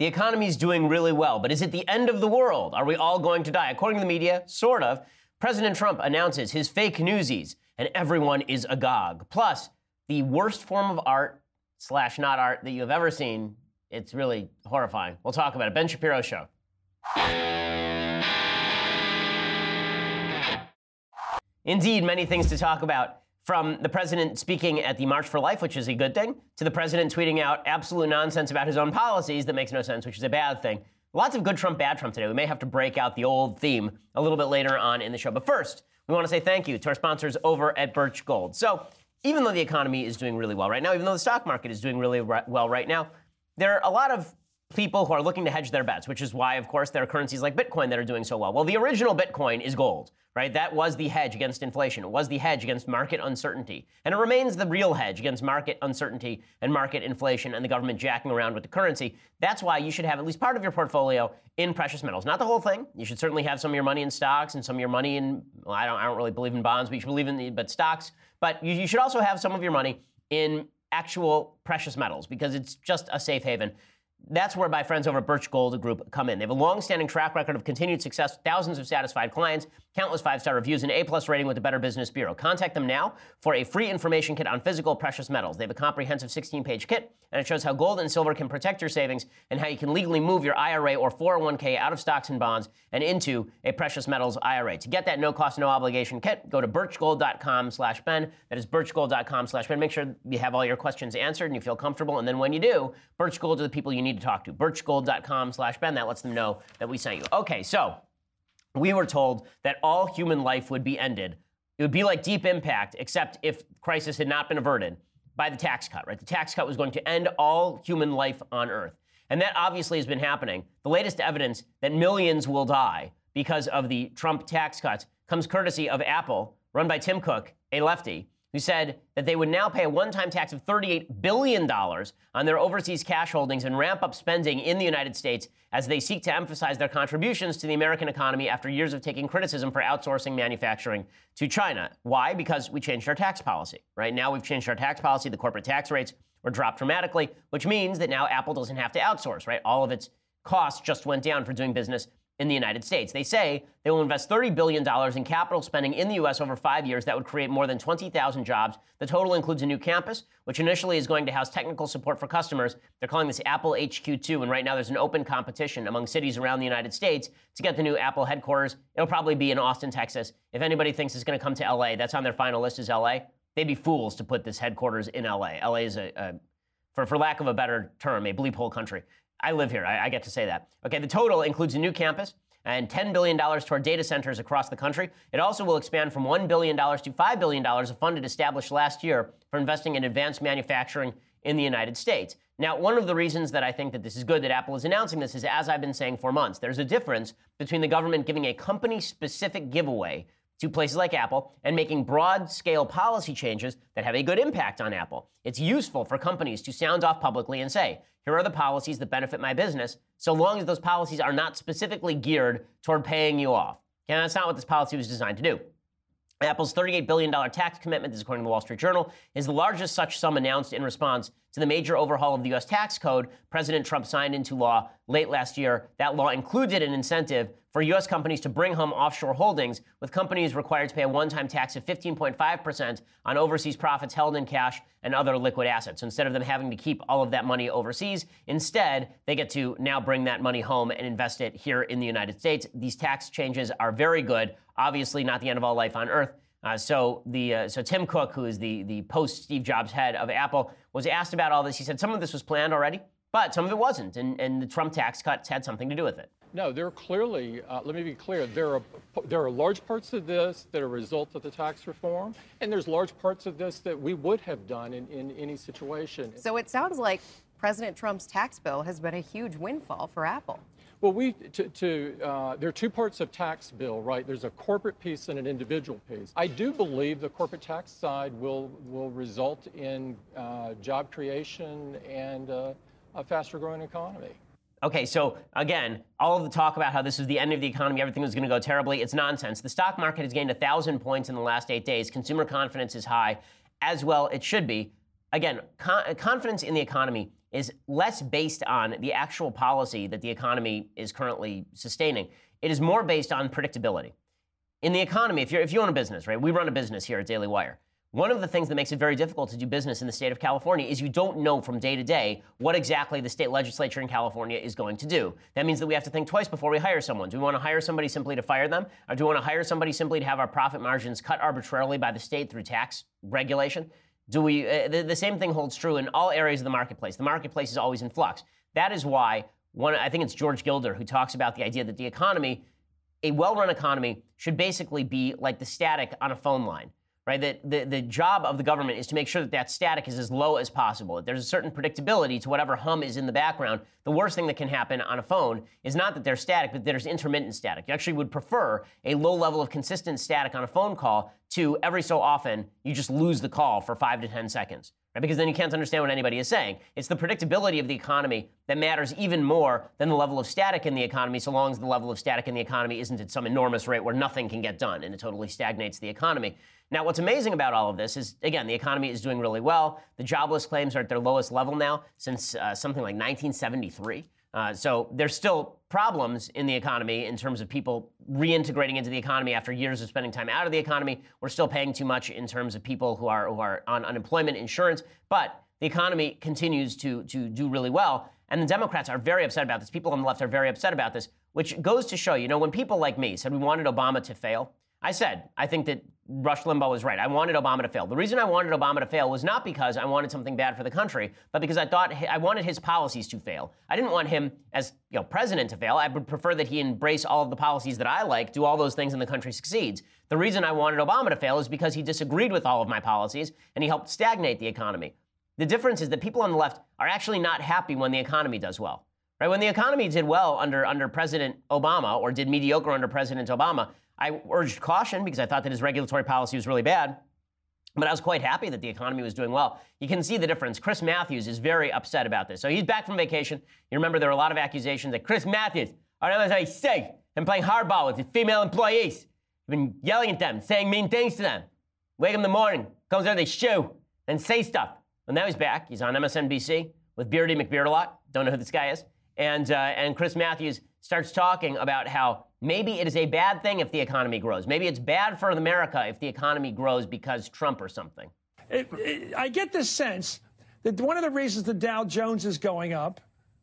The economy's doing really well, but is it the end of the world? Are we all going to die? According to the media, sort of. President Trump announces his fake newsies, and everyone is agog. Plus, the worst form of art / not art that you have ever seen. It's really horrifying. We'll talk about it. Ben Shapiro Show. Indeed, many things to talk about. From the president speaking at the March for Life, which is a good thing, to the president tweeting out absolute nonsense about his own policies that makes no sense, which is a bad thing. Lots of good Trump, bad Trump today. We may have to break out the old theme a little bit later on in the show. But first, we want to say thank you to our sponsors over at Birch Gold. So even though the economy is doing really well right now, even though the stock market is doing really well right now, there are a lot of people who are looking to hedge their bets, which is why, of course, there are currencies like Bitcoin that are doing so well. Well, the original Bitcoin is gold, right? That was the hedge against inflation. It was the hedge against market uncertainty. And it remains the real hedge against market uncertainty and market inflation and the government jacking around with the currency. That's why you should have at least part of your portfolio in precious metals. Not the whole thing. You should certainly have some of your money in stocks and some of your money in, well, I don't really believe in bonds, but you should believe in stocks. But you should also have some of your money in actual precious metals because it's just a safe haven. That's where my friends over at Birch Gold Group come in. They have a long-standing track record of continued success, thousands of satisfied clients, countless 5-star reviews, and A+ rating with the Better Business Bureau. Contact them now for a free information kit on physical precious metals. They have a comprehensive 16-page kit, and it shows how gold and silver can protect your savings and how you can legally move your IRA or 401k out of stocks and bonds and into a precious metals IRA. To get that no-cost, no-obligation kit, go to birchgold.com/Ben. That is birchgold.com/Ben. Make sure you have all your questions answered and you feel comfortable. And then when you do, Birch Gold are the people you need to talk to. birchgold.com/Ben. That lets them know that we sent you. Okay, so we were told that all human life would be ended. It would be like Deep Impact, except if crisis had not been averted by the tax cut, right? The tax cut was going to end all human life on Earth. And that obviously has been happening. The latest evidence that millions will die because of the Trump tax cuts comes courtesy of Apple, run by Tim Cook, a lefty, who said that they would now pay a one-time tax of $38 billion on their overseas cash holdings and ramp up spending in the United States as they seek to emphasize their contributions to the American economy after years of taking criticism for outsourcing manufacturing to China. Why? Because we changed our tax policy. Right now we've changed our tax policy. The corporate tax rates were dropped dramatically, which means that now Apple doesn't have to outsource, right? All of its costs just went down for doing business in the United States. They say they will invest $30 billion in capital spending in the U.S. over 5 years. That would create more than 20,000 jobs. The total includes a new campus, which initially is going to house technical support for customers. They're calling this Apple HQ2, and right now there's an open competition among cities around the United States to get the new Apple headquarters. It'll probably be in Austin, Texas. If anybody thinks it's going to come to L.A., that's on their final list is L.A., they'd be fools to put this headquarters in L.A. L.A. is, for lack of a better term, a bleep hole country. I live here. I get to say that. Okay, the total includes a new campus and $10 billion toward data centers across the country. It also will expand from $1 billion to $5 billion, a fund established last year for investing in advanced manufacturing in the United States. Now, one of the reasons that I think that this is good that Apple is announcing this is, as I've been saying for months, there's a difference between the government giving a company-specific giveaway to places like Apple and making broad-scale policy changes that have a good impact on Apple. It's useful for companies to sound off publicly and say, here are the policies that benefit my business, so long as those policies are not specifically geared toward paying you off. Okay, that's not what this policy was designed to do. Apple's $38 billion tax commitment, this is according to the Wall Street Journal, is the largest such sum announced in response to the major overhaul of the U.S. tax code President Trump signed into law late last year. That law included an incentive for U.S. companies to bring home offshore holdings, with companies required to pay a one-time tax of 15.5% on overseas profits held in cash and other liquid assets. So instead of them having to keep all of that money overseas, instead, they get to now bring that money home and invest it here in the United States. These tax changes are very good. Obviously, not the end of all life on Earth. So Tim Cook, who is the post-Steve Jobs head of Apple, was asked about all this. He said some of this was planned already, but some of it wasn't, and the Trump tax cuts had something to do with it. No, there are clearly, let me be clear, there are large parts of this that are a result of the tax reform, and there's large parts of this that we would have done in any situation. So it sounds like President Trump's tax bill has been a huge windfall for Apple. Well, there are two parts of tax bill, right? There's a corporate piece and an individual piece. I do believe the corporate tax side will result in job creation and a faster growing economy. Okay, so again, all of the talk about how this is the end of the economy, everything was going to go terribly, it's nonsense. The stock market has gained 1,000 points in the last 8 days. Consumer confidence is high, as well it should be. again, confidence in the economy is less based on the actual policy that the economy is currently sustaining. It is more based on predictability. In the economy, if you own a business, right? We run a business here at Daily Wire. One of the things that makes it very difficult to do business in the state of California is you don't know from day to day what exactly the state legislature in California is going to do. That means that we have to think twice before we hire someone. Do we want to hire somebody simply to fire them? Or do we want to hire somebody simply to have our profit margins cut arbitrarily by the state through tax regulation? Do we? The same thing holds true in all areas of the marketplace. The marketplace is always in flux. That is why I think it's George Gilder who talks about the idea that the economy, a well-run economy, should basically be like the static on a phone line. Right? That the job of the government is to make sure that that static is as low as possible. That there's a certain predictability to whatever hum is in the background. The worst thing that can happen on a phone is not that they're static, but there's intermittent static. You actually would prefer a low level of consistent static on a phone call to every so often you just lose the call for 5 to 10 seconds. Right? Because then you can't understand what anybody is saying. It's the predictability of the economy that matters even more than the level of static in the economy, so long as the level of static in the economy isn't at some enormous rate where nothing can get done and it totally stagnates the economy. Now, what's amazing about all of this is, again, the economy is doing really well. The jobless claims are at their lowest level now since something like 1973. So there's still problems in the economy in terms of people reintegrating into the economy after years of spending time out of the economy. We're still paying too much in terms of people who are on unemployment insurance, but the economy continues to do really well. And the Democrats are very upset about this. People on the left are very upset about this, which goes to show, when people like me said we wanted Obama to fail, I said, I think that Rush Limbaugh was right. I wanted Obama to fail. The reason I wanted Obama to fail was not because I wanted something bad for the country, but because I wanted his policies to fail. I didn't want him as president to fail. I would prefer that he embrace all of the policies that I like, do all those things, and the country succeeds. The reason I wanted Obama to fail is because he disagreed with all of my policies, and he helped stagnate the economy. The difference is that people on the left are actually not happy when the economy does well. Right? When the economy did well under President Obama, or did mediocre under President Obama, I urged caution because I thought that his regulatory policy was really bad, but I was quite happy that the economy was doing well. You can see the difference. Chris Matthews is very upset about this. So he's back from vacation. You remember there were a lot of accusations that Chris Matthews, on MSNBC, and playing hardball with his female employees. He's been yelling at them, saying mean things to them. Wake up in the morning, comes out, they shoo, and say stuff. Well, now he's back. He's on MSNBC with Beardy McBeardalot. Don't know who this guy is. And Chris Matthews starts talking about how maybe it is a bad thing if the economy grows. Maybe it's bad for America if the economy grows because Trump or something. I get the sense that one of the reasons the Dow Jones is going up,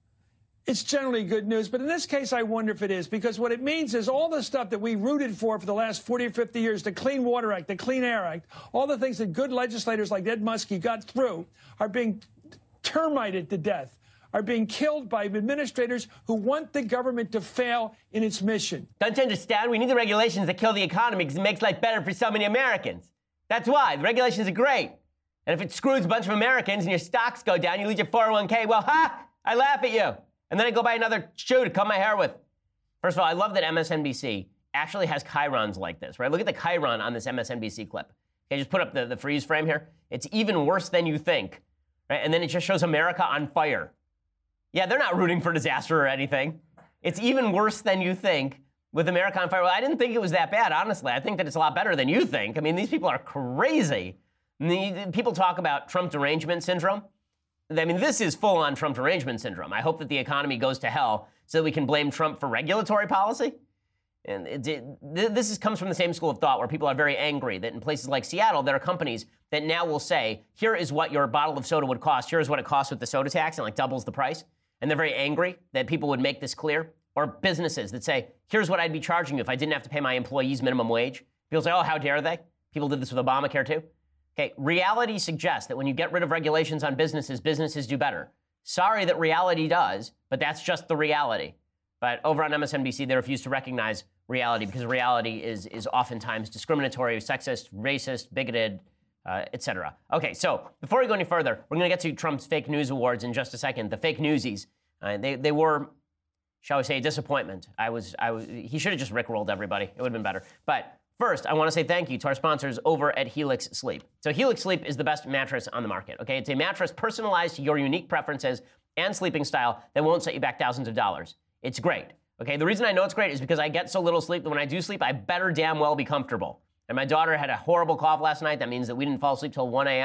it's generally good news, but in this case, I wonder if it is, because what it means is all the stuff that we rooted for the last 40 or 50 years, the Clean Water Act, the Clean Air Act, all the things that good legislators like Ed Muskie got through are being termited to death, are being killed by administrators who want the government to fail in its mission. Don't you understand? We need the regulations that kill the economy because it makes life better for so many Americans. That's why. The regulations are great. And if it screws a bunch of Americans and your stocks go down, you lose your 401k, well, I laugh at you. And then I go buy another shoe to comb my hair with. First of all, I love that MSNBC actually has chyrons like this, right? Look at the chyron on this MSNBC clip. Okay, just put up the freeze frame here. It's even worse than you think, right? And then it just shows America on fire. Yeah, they're not rooting for disaster or anything. It's even worse than you think with America on fire. Well, I didn't think it was that bad, honestly. I think that it's a lot better than you think. I mean, these people are crazy. People talk about Trump derangement syndrome. I mean, this is full-on Trump derangement syndrome. I hope that the economy goes to hell so that we can blame Trump for regulatory policy. And this comes from the same school of thought where people are very angry that in places like Seattle, there are companies that now will say, here is what your bottle of soda would cost. Here's what it costs with the soda tax, and doubles the price. And they're very angry that people would make this clear. Or businesses that say, here's what I'd be charging you if I didn't have to pay my employees minimum wage. People say, oh, how dare they? People did this with Obamacare too. Okay, reality suggests that when you get rid of regulations on businesses, businesses do better. Sorry that reality does, but that's just the reality. But over on MSNBC, they refuse to recognize reality because reality is oftentimes discriminatory, sexist, racist, bigoted, etc. Okay, so before we go any further, we're going to get to Trump's fake news awards in just a second. The fake newsies, they were, shall we say, a disappointment. He should have just rickrolled everybody. It would have been better. But first, I want to say thank you to our sponsors over at Helix Sleep. So Helix Sleep is the best mattress on the market, okay? It's a mattress personalized to your unique preferences and sleeping style that won't set you back thousands of dollars. It's great, okay? The reason I know it's great is because I get so little sleep that when I do sleep, I better damn well be comfortable. And my daughter had a horrible cough last night. That means that we didn't fall asleep till 1 a.m.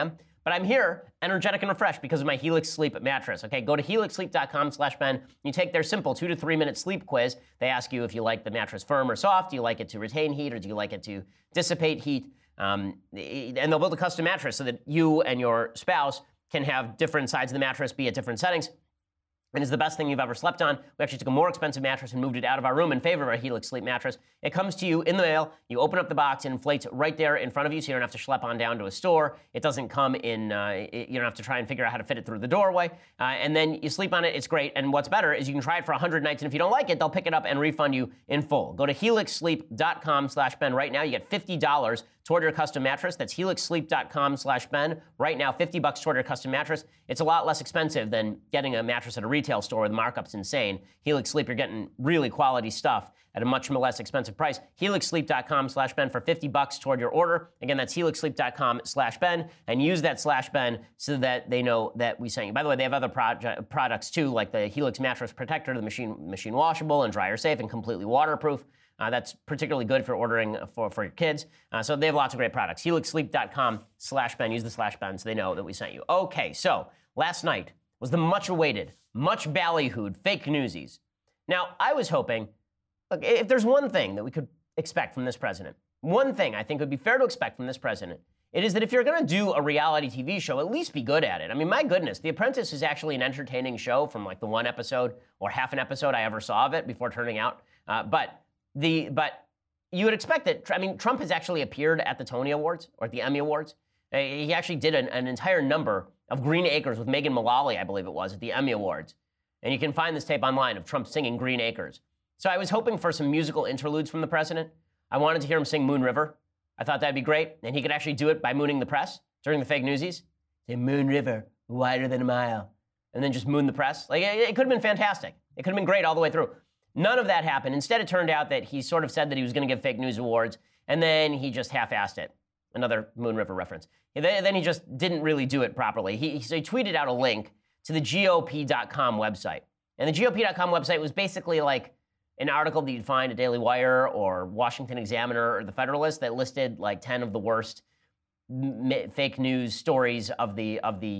But I'm here, energetic and refreshed, because of my Helix Sleep mattress. Okay, go to helixsleep.com/Ben. You take their simple 2 to 3 minute sleep quiz. They ask you if you like the mattress firm or soft. Do you like it to retain heat, or do you like it to dissipate heat? And they'll build a custom mattress so that you and your spouse can have different sides of the mattress be at different settings. And it's the best thing you've ever slept on. We actually took a more expensive mattress and moved it out of our room in favor of our Helix Sleep mattress. It comes to you in the mail. You open up the box, it inflates right there in front of you, so you don't have to schlep on down to a store. It doesn't come in, you don't have to try and figure out how to fit it through the doorway. And then you sleep on it, it's great. And what's better is you can try it for 100 nights, and if you don't like it, they'll pick it up and refund you in full. Go to helixsleep.com/Ben right now. You get $50 toward your custom mattress. That's helixsleep.com/Ben. Right now, $50 toward your custom mattress. It's a lot less expensive than getting a mattress at a retail store where the markup's insane. Helix Sleep, you're getting really quality stuff at a much less expensive price. helixsleep.com/Ben for $50 toward your order. Again, that's helixsleep.com/Ben, and use that /Ben so that they know that we sent you. By the way, they have other products too, like the Helix Mattress Protector, the machine washable and dryer safe and completely waterproof. That's particularly good for ordering for your kids. So they have lots of great products. helixsleep.com/Ben. Use the /Ben so they know that we sent you. Okay, so last night was the much-awaited, much ballyhooed fake newsies. Now, I was hoping, look, if there's one thing that we could expect from this president, one thing I think would be fair to expect from this president, it is that if you're going to do a reality TV show, at least be good at it. I mean, my goodness, The Apprentice is actually an entertaining show from like the one episode or half an episode I ever saw of it before turning out. But you would expect that, I mean, Trump has actually appeared at the Tony Awards or at the Emmy Awards. He actually did an entire number of Green Acres with Megan Mullally, I believe it was, at the Emmy Awards. And you can find this tape online of Trump singing Green Acres. So I was hoping for some musical interludes from the president. I wanted to hear him sing Moon River. I thought that'd be great. And he could actually do it by mooning the press during the fake newsies. Say, Moon River, wider than a mile. And then just moon the press. Like, it could have been fantastic. It could have been great all the way through. None of that happened. Instead, it turned out that he sort of said that he was going to give fake news awards, and then he just half-assed it. Another Moon River reference. Then he just didn't really do it properly. So he tweeted out a link to the GOP.com website. And the GOP.com website was basically like an article that you'd find at Daily Wire or Washington Examiner or The Federalist that listed like 10 of the worst fake news stories of the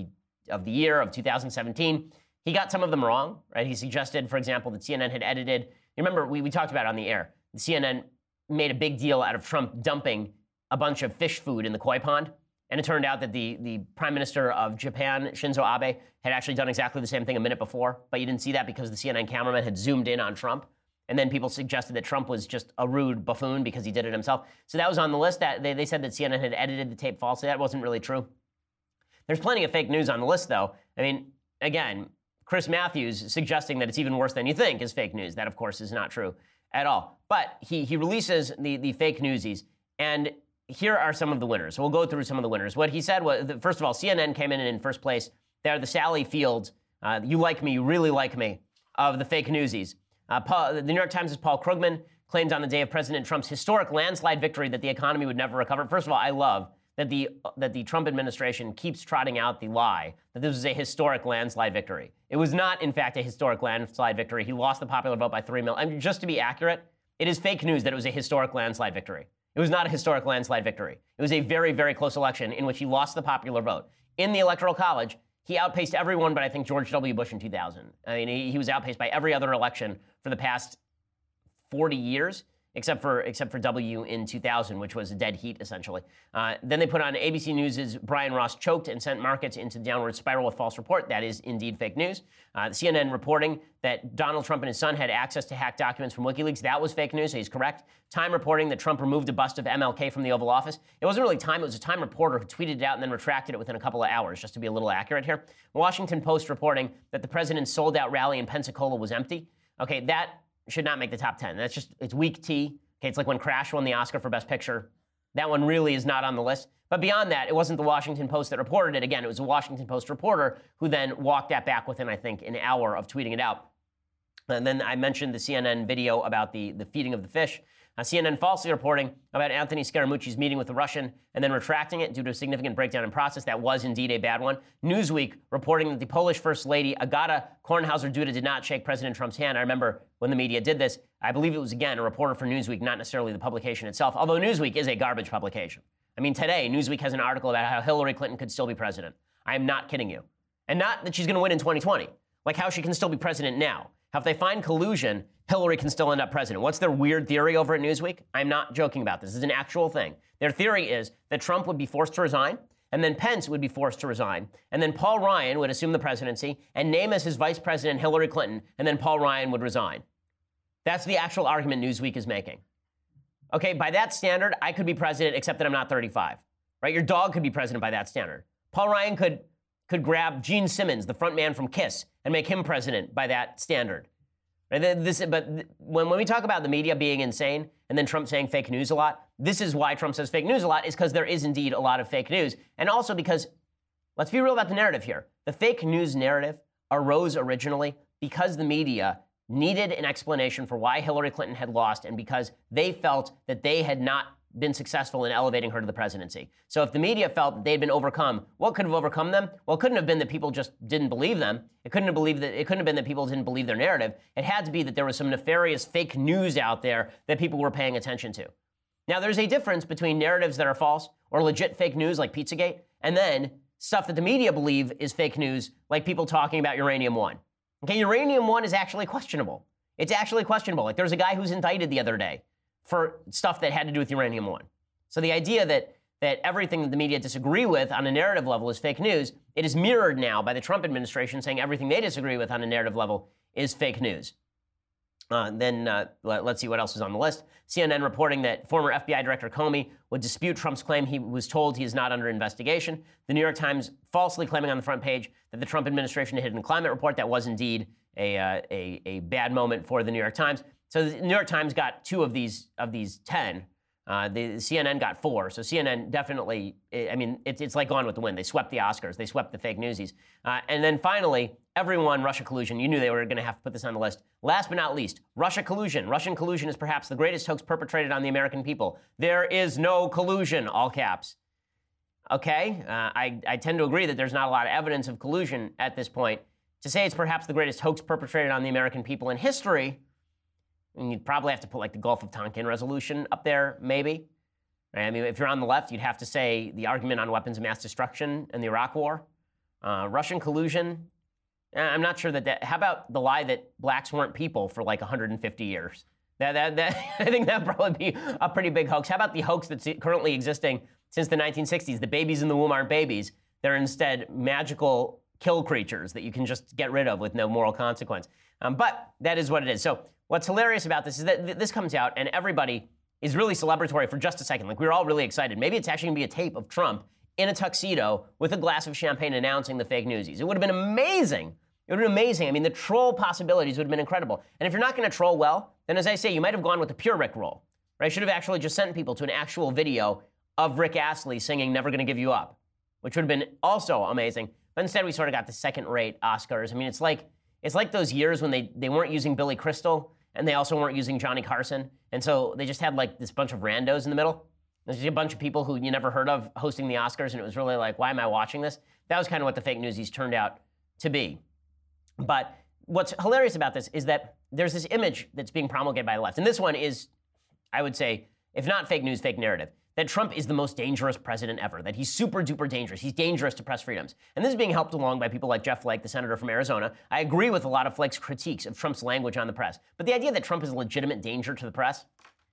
year of 2017. He got some of them wrong, right? He suggested, for example, that CNN had edited. You remember, we talked about it on the air. The CNN made a big deal out of Trump dumping a bunch of fish food in the koi pond. And it turned out that the Prime Minister of Japan, Shinzo Abe, had actually done exactly the same thing a minute before. But you didn't see that because the CNN cameraman had zoomed in on Trump. And then people suggested that Trump was just a rude buffoon because he did it himself. So that was on the list. That they said that CNN had edited the tape falsely. That wasn't really true. There's plenty of fake news on the list, though. I mean, again, Chris Matthews suggesting that it's even worse than you think is fake news. That, of course, is not true at all. But he releases the fake newsies, and here are some of the winners. So we'll go through some of the winners. What he said was, first of all, CNN came in first place. They're the Sally Fields, you like me, you really like me, of the fake newsies. The New York Times' Paul Krugman claimed on the day of President Trump's historic landslide victory that the economy would never recover. First of all, I love that the Trump administration keeps trotting out the lie that this was a historic landslide victory. It was not, in fact, a historic landslide victory. He lost the popular vote by 3 million. I mean, just to be accurate, it is fake news that it was a historic landslide victory. It was not a historic landslide victory. It was a very, very close election in which he lost the popular vote. In the Electoral College, he outpaced everyone but I think George W. Bush in 2000. I mean, he was outpaced by every other election for the past 40 years. Except for W in 2000, which was a dead heat, essentially. Then they put on ABC News' Brian Ross choked and sent markets into downward spiral with false report. That is indeed fake news. CNN reporting that Donald Trump and his son had access to hacked documents from WikiLeaks. That was fake news, so he's correct. Time reporting that Trump removed a bust of MLK from the Oval Office. It wasn't really Time, it was a Time reporter who tweeted it out and then retracted it within a couple of hours, just to be a little accurate here. Washington Post reporting that the president's sold-out rally in Pensacola was empty. Okay, that should not make the top 10. That's just, it's weak tea. Okay, it's like when Crash won the Oscar for Best Picture. That one really is not on the list. But beyond that, it wasn't the Washington Post that reported it. Again, it was a Washington Post reporter who then walked that back within, I think, an hour of tweeting it out. And then I mentioned the CNN video about the feeding of the fish. CNN falsely reporting about Anthony Scaramucci's meeting with the Russian and then retracting it due to a significant breakdown in process. That was indeed a bad one. Newsweek reporting that the Polish First Lady, Agata Kornhauser-Duda, did not shake President Trump's hand. I remember when the media did this. I believe it was, again, a reporter for Newsweek, not necessarily the publication itself, although Newsweek is a garbage publication. I mean, today, Newsweek has an article about how Hillary Clinton could still be president. I am not kidding you. And not that she's going to win in 2020, like how she can still be president now. How if they find collusion, Hillary can still end up president. What's their weird theory over at Newsweek? I'm not joking about this. This is an actual thing. Their theory is that Trump would be forced to resign, and then Pence would be forced to resign, and then Paul Ryan would assume the presidency and name as his vice president Hillary Clinton, and then Paul Ryan would resign. That's the actual argument Newsweek is making. Okay, by that standard, I could be president, except that I'm not 35. Right? Your dog could be president by that standard. Paul Ryan could grab Gene Simmons, the front man from Kiss, and make him president by that standard. Right? But when we talk about the media being insane and then Trump saying fake news a lot, this is why Trump says fake news a lot, is because there is indeed a lot of fake news. And also because, let's be real about the narrative here. The fake news narrative arose originally because the media needed an explanation for why Hillary Clinton had lost and because they felt that they had not been successful in elevating her to the presidency. So if the media felt that they'd been overcome, what could have overcome them? Well, it couldn't have been that people just didn't believe them. It couldn't have been that people didn't believe their narrative. It had to be that there was some nefarious fake news out there that people were paying attention to. Now, there's a difference between narratives that are false or legit fake news like Pizzagate, and then stuff that the media believe is fake news, like people talking about Uranium One. Okay, Uranium One is actually questionable. It's actually questionable. Like, there's a guy who's indicted the other day for stuff that had to do with Uranium One. So the idea that everything that the media disagree with on a narrative level is fake news, it is mirrored now by the Trump administration saying everything they disagree with on a narrative level is fake news. Let's see what else is on the list. CNN reporting that former FBI Director Comey would dispute Trump's claim he was told he is not under investigation. The New York Times falsely claiming on the front page that the Trump administration had hidden climate report. That was indeed a bad moment for the New York Times. So the New York Times got 2 of these 10. The CNN got 4. So CNN definitely, I mean, it's like Gone with the Wind. They swept the Oscars. They swept the fake newsies. And then finally, everyone, Russia collusion. You knew they were going to have to put this on the list. Last but not least, Russia collusion. Russian collusion is perhaps the greatest hoax perpetrated on the American people. There is no collusion, all caps. Okay, I tend to agree that there's not a lot of evidence of collusion at this point. To say it's perhaps the greatest hoax perpetrated on the American people in history, and you'd probably have to put like the Gulf of Tonkin resolution up there, maybe. Right? I mean, if you're on the left, you'd have to say the argument on weapons of mass destruction in the Iraq War. Russian collusion, I'm not sure that. How about the lie that blacks weren't people for like 150 years? That I think that'd probably be a pretty big hoax. How about the hoax that's currently existing since the 1960s? The babies in the womb aren't babies. They're instead magical kill creatures that you can just get rid of with no moral consequence. But that is what it is. So what's hilarious about this is that this comes out and everybody is really celebratory for just a second. Like, we were all really excited. Maybe it's actually going to be a tape of Trump in a tuxedo with a glass of champagne announcing the fake newsies. It would have been amazing. It would have been amazing. I mean, the troll possibilities would have been incredible. And if you're not going to troll well, then as I say, you might have gone with the pure Rick roll. Right? I should have actually just sent people to an actual video of Rick Astley singing Never Gonna Give You Up, which would have been also amazing. But instead, we sort of got the second-rate Oscars. I mean, it's like those years when they weren't using Billy Crystal and they also weren't using Johnny Carson. And so they just had like this bunch of randos in the middle. There's just a bunch of people who you never heard of hosting the Oscars, and it was really like, why am I watching this? That was kind of what the fake newsies turned out to be. But what's hilarious about this is that there's this image that's being promulgated by the left. And this one is, I would say, if not fake news, fake narrative, that Trump is the most dangerous president ever, that he's super duper dangerous. He's dangerous to press freedoms. And this is being helped along by people like Jeff Flake, the senator from Arizona. I agree with a lot of Flake's critiques of Trump's language on the press. But the idea that Trump is a legitimate danger to the press,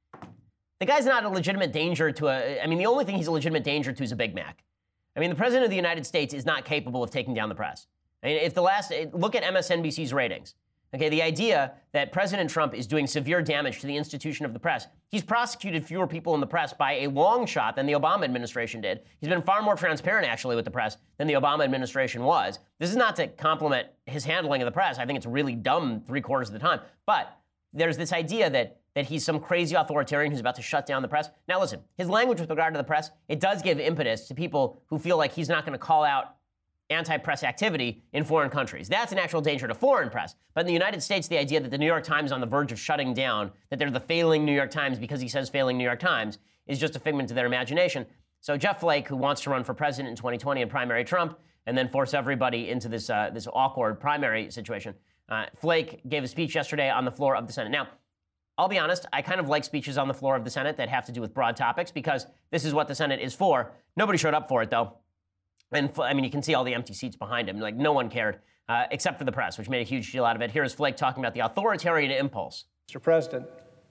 the guy's not a legitimate danger to the only thing he's a legitimate danger to is a Big Mac. I mean, the president of the United States is not capable of taking down the press. I mean, look at MSNBC's ratings. Okay, the idea that President Trump is doing severe damage to the institution of the press. He's prosecuted fewer people in the press by a long shot than the Obama administration did. He's been far more transparent, actually, with the press than the Obama administration was. This is not to compliment his handling of the press. I think it's really dumb 3/4 of the time. But there's this idea that he's some crazy authoritarian who's about to shut down the press. Now, listen, his language with regard to the press, it does give impetus to people who feel like he's not going to call out anti-press activity in foreign countries. That's an actual danger to foreign press. But in the United States, the idea that the New York Times is on the verge of shutting down, that they're the failing New York Times because he says failing New York Times, is just a figment of their imagination. So Jeff Flake, who wants to run for president in 2020 and primary Trump, and then force everybody into this awkward primary situation, Flake gave a speech yesterday on the floor of the Senate. Now, I'll be honest, I kind of like speeches on the floor of the Senate that have to do with broad topics because this is what the Senate is for. Nobody showed up for it, though. And I mean, you can see all the empty seats behind him. Like, no one cared, except for the press, which made a huge deal out of it. Here is Flake talking about the authoritarian impulse. Mr. President,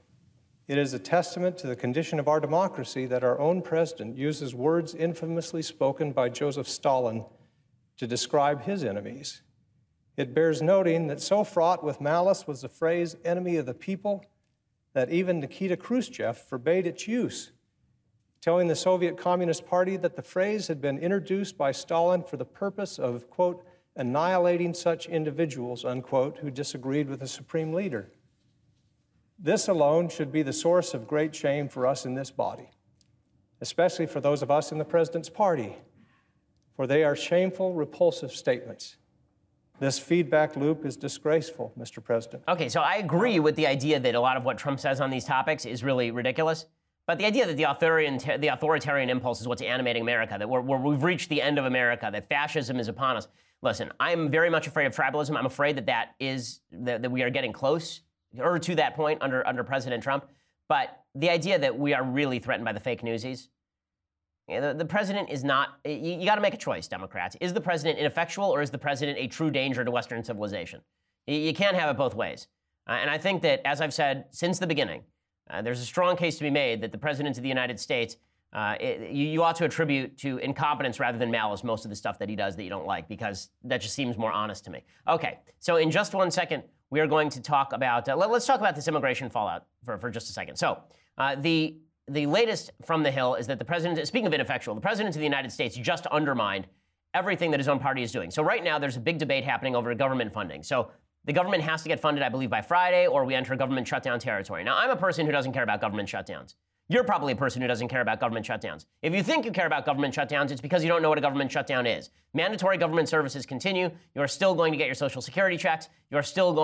it is a testament to the condition of our democracy that our own president uses words infamously spoken by Joseph Stalin to describe his enemies. It bears noting that so fraught with malice was the phrase enemy of the people that even Nikita Khrushchev forbade its use, telling the Soviet Communist Party that the phrase had been introduced by Stalin for the purpose of, quote, annihilating such individuals, unquote, who disagreed with the supreme leader. This alone should be the source of great shame for us in this body, especially for those of us in the president's party, for they are shameful, repulsive statements. This feedback loop is disgraceful, Mr. President. Okay, so I agree with the idea that a lot of what Trump says on these topics is really ridiculous. But the idea that the authoritarian impulse is what's animating America, that we've reached the end of America, that fascism is upon us. Listen, I'm very much afraid of tribalism. I'm afraid that we are getting close or to that point under President Trump. But the idea that we are really threatened by the fake newsies, the president is not, you got to make a choice, Democrats. Is the president ineffectual or is the president a true danger to Western civilization? You can't have it both ways. And I think that, as I've said since the beginning, there's a strong case to be made that the president of the United States, you ought to attribute to incompetence rather than malice most of the stuff that he does that you don't like, because that just seems more honest to me. Okay, so in just 1 second, we are going to talk about, let's talk about this immigration fallout for just a second. So the latest from the Hill is that the president, speaking of ineffectual, the president of the United States just undermined everything that his own party is doing. So right now there's a big debate happening over government funding. So the government has to get funded, I believe, by Friday, or we enter government shutdown territory. Now, I'm a person who doesn't care about government shutdowns. You're probably a person who doesn't care about government shutdowns. If you think you care about government shutdowns, it's because you don't know what a government shutdown is. Mandatory government services continue. You are still going to get your Social Security checks. The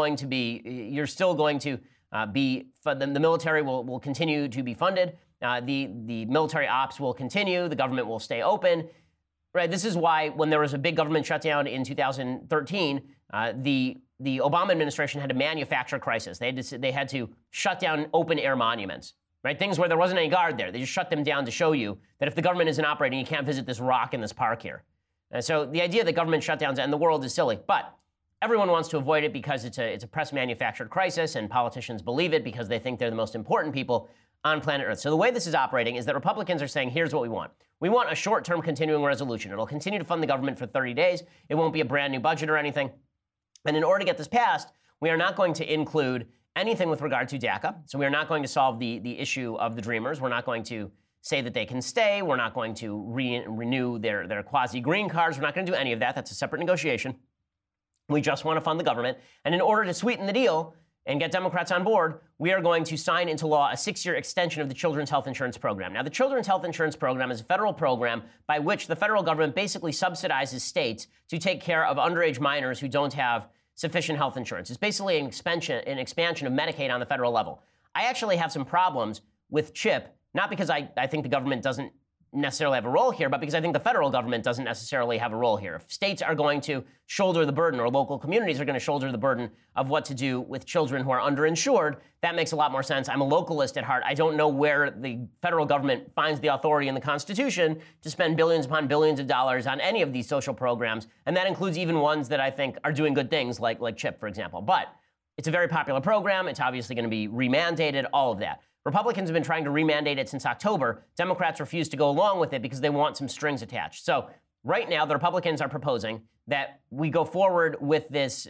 military will continue to be funded. The military ops will continue. The government will stay open. Right? This is why when there was a big government shutdown in 2013, the Obama administration had a manufacture crisis. They had to shut down open air monuments. Right? Things where there wasn't any guard there. They just shut them down to show you that if the government isn't operating, you can't visit this rock in this park here. And so the idea that government shutdowns end the world is silly. But everyone wants to avoid it because it's a press-manufactured crisis, and politicians believe it because they think they're the most important people on planet Earth. So the way this is operating is that Republicans are saying, here's what we want. We want a short-term continuing resolution. It'll continue to fund the government for 30 days. It won't be a brand new budget or anything. And in order to get this passed, we are not going to include anything with regard to DACA. So we are not going to solve the issue of the Dreamers. We're not going to say that they can stay. We're not going to renew their quasi-green cards. We're not going to do any of that. That's a separate negotiation. We just want to fund the government. And in order to sweeten the deal and get Democrats on board, we are going to sign into law a 6-year extension of the Children's Health Insurance Program. Now, the Children's Health Insurance Program is a federal program by which the federal government basically subsidizes states to take care of underage minors who don't have sufficient health insurance. It's basically an expansion of Medicaid on the federal level. I actually have some problems with CHIP, not because I think the government doesn't necessarily have a role here, but because I think the federal government doesn't necessarily have a role here. If states are going to shoulder the burden, or local communities are going to shoulder the burden of what to do with children who are underinsured, that makes a lot more sense. I'm a localist at heart. I don't know where the federal government finds the authority in the Constitution to spend billions upon billions of dollars on any of these social programs, and that includes even ones that I think are doing good things, like CHIP, for example. But it's a very popular program. It's obviously going to be remandated, all of that. Republicans have been trying to remandate it since October. Democrats refuse to go along with it because they want some strings attached. So right now, the Republicans are proposing that we go forward with this,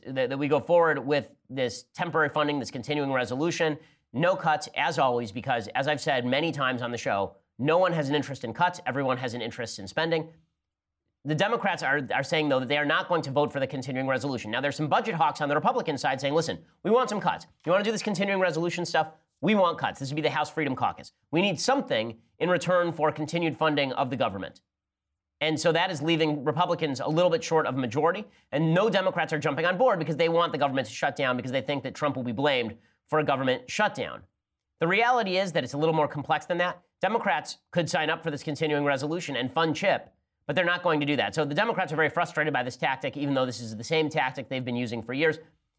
temporary funding, this continuing resolution. No cuts, as always, because, as I've said many times on the show, no one has an interest in cuts. Everyone has an interest in spending. The Democrats are saying, though, that they are not going to vote for the continuing resolution. Now, there's some budget hawks on the Republican side saying, listen, we want some cuts. You want to do this continuing resolution stuff? We want cuts. This would be the House Freedom Caucus. We need something in return for continued funding of the government. And so that is leaving Republicans a little bit short of a majority. And no Democrats are jumping on board because they want the government to shut down, because they think that Trump will be blamed for a government shutdown. The reality is that it's a little more complex than that. Democrats could sign up for this continuing resolution and fund CHIP, but they're not going to do that. So the Democrats are very frustrated by this tactic, even though this is the same tactic they've been using for years.